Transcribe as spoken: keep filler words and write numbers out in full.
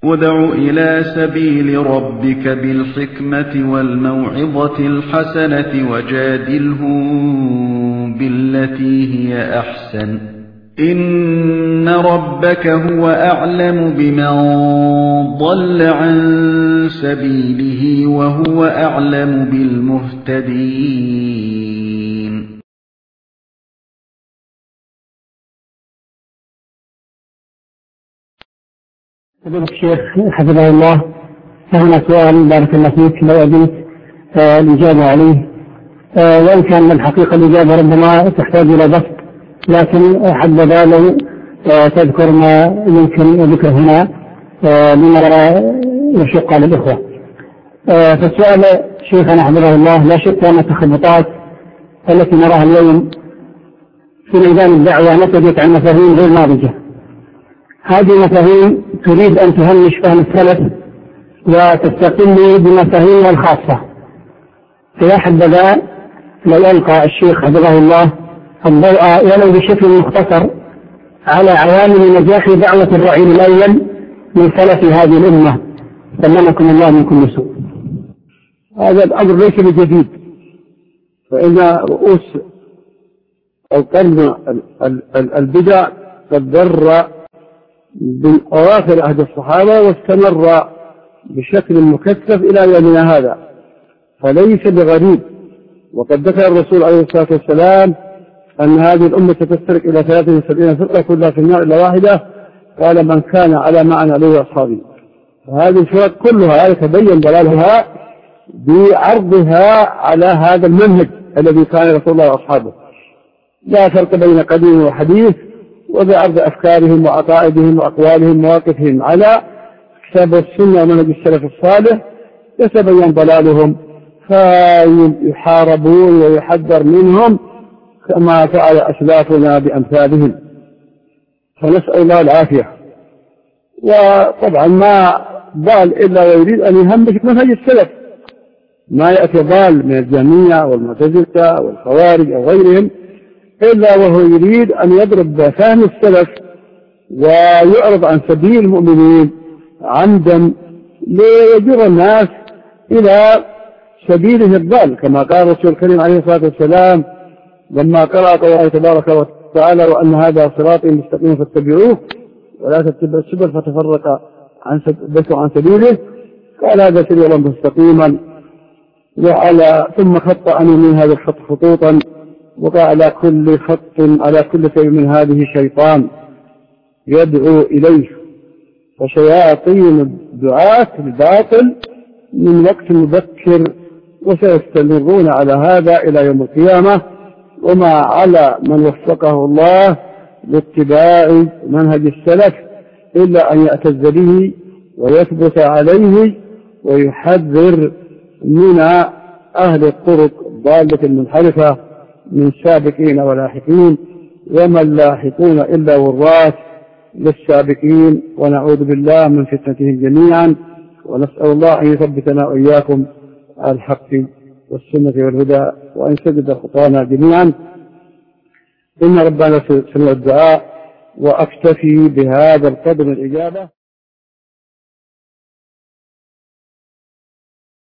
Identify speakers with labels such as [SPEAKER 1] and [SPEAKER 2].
[SPEAKER 1] ادْعُ إِلَىٰ سَبِيلِ رَبِّكَ بِالْحِكْمَةِ وَالْمَوْعِظَةِ الْحَسَنَةِ وَجَادِلْهُم بِالَّتِي هِيَ أَحْسَنُ ۚ إِنَّ رَبَّكَ هُوَ أَعْلَمُ بِمَن ضَلَّ عَن سَبِيلِهِ وَهُوَ أَعْلَمُ بِالْمُهْتَدِينَ.
[SPEAKER 2] فضيلة الشيخ حفظه الله، هنا سؤال بارك الله فيك لو أجيت آه الإجابة عليه، آه وإن كان من الحقيقة الإجابة ربما تحتاج إلى بسط، لكن حبذا لو آه تذكر ما يمكن ذكره هنا آه لما يشق على الإخوة. آه فالسؤال شيخنا حفظه الله، لا شك أن التخبطات التي نراها اليوم في ميدان الدعوة نتجت عن مفاهيم غير ناضجة. هذه مفاهيم تريد أن تهمش فهم السلف وتستقل بمفاهيمها الخاصة. فيا حبذا لو ألقى الشيخ حفظه الله الضوء ولو بشكل مختصر على عوامل نجاح دعوة الرعيل الأول من سلف هذه الأمة، سلمكم الله من كل سوء.
[SPEAKER 3] هذا الأمر ليس بجديد، فإن رؤوس القرن البدع قد ضر بالأواخر عهد الصحابة واستمر بشكل مكثف إلى يومنا هذا، فليس بغريب. وقد ذكر الرسول عليه الصلاة والسلام أن هذه الأمة ستفترق إلى ثلاثة وسبعين فرقة كلها في النار إلا واحدة، قال من كان على ما أنا عليه أصحابي. فهذه الفرق كلها يتبين ضلالها بعرضها على هذا المنهج الذي كان رسول الله وأصحابه. لا فرق بين قديم وحديث، وبعرض أفكارهم وعقائدهم وأقوالهم ومواقفهم على كتاب السنة ومنهج السلف الصالح يتبين ضلالهم، فيحاربون ويحذر منهم كما فعل أسلافنا بأمثالهم، فنسأل الله العافية. وطبعا ما ضال إلا ويريد أن يهمش منهج السلف، ما يأتي ضال من الجهمية والمعتزلة والخوارج أو غيرهم إلا وهو يريد أن يضرب بفهم السلف ويعرض عن سبيل المؤمنين عمدا ليجر الناس إلى سبيله الضال، كما قال الرسول الكريم عليه الصلاة والسلام لما قرأ قوله تبارك وتعالى وأن هذا صراطي مستقيم فاتبعوه ولا تتبعوا السبل فتفرق عن عن سبيله، قال هذا سبيل مستقيما، وعلى ثم خط عن من هذا الخط خطوطا، وقال على كل خط على كل شيء من هذه شيطان يدعو إليه، وشياطين الدعاة الباطل من وقت مبكر، وسيستمرون على هذا إلى يوم القيامة، وما على من وفقه الله لاتباع منهج السلف إلا أن يعتز به ويثبت عليه ويحذر من أهل الطرق الضالة المنحرفة من سابقين ولاحقين، وما اللاحقون إلا وراث للسابقين، ونعوذ بالله من فتنتهم جميعا، ونسأل الله أن يثبتنا وإياكم على الحق والسنة والهدى، وأن يسدد خطانا جميعا. إن ربنا سمع الدعاء، وأكتفي بهذا القدر من الإجابة.